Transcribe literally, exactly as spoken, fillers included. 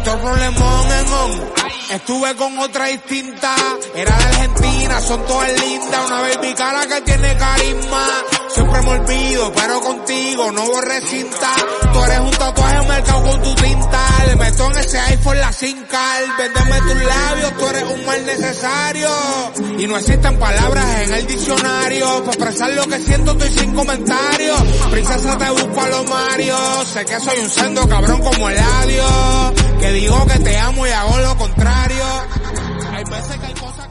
otro problemón en on. Estuve con otra distinta, era de Argentina, son todas lindas, una baby cara que tiene carisma. Siempre me olvido, pero contigo no borré cinta. Tú eres un tatuaje marcado con tu tinta. Le meto en ese iPhone la SIM card. Véndeme tus labios, tú eres un mal necesario. Y no existen palabras en el diccionario. Para expresar lo que siento estoy sin comentarios. Princesa, te busco a los Mario. Sé que soy un sendo cabrón como Eladio, que digo que te amo y hago lo contrario. Hay veces que hay cosas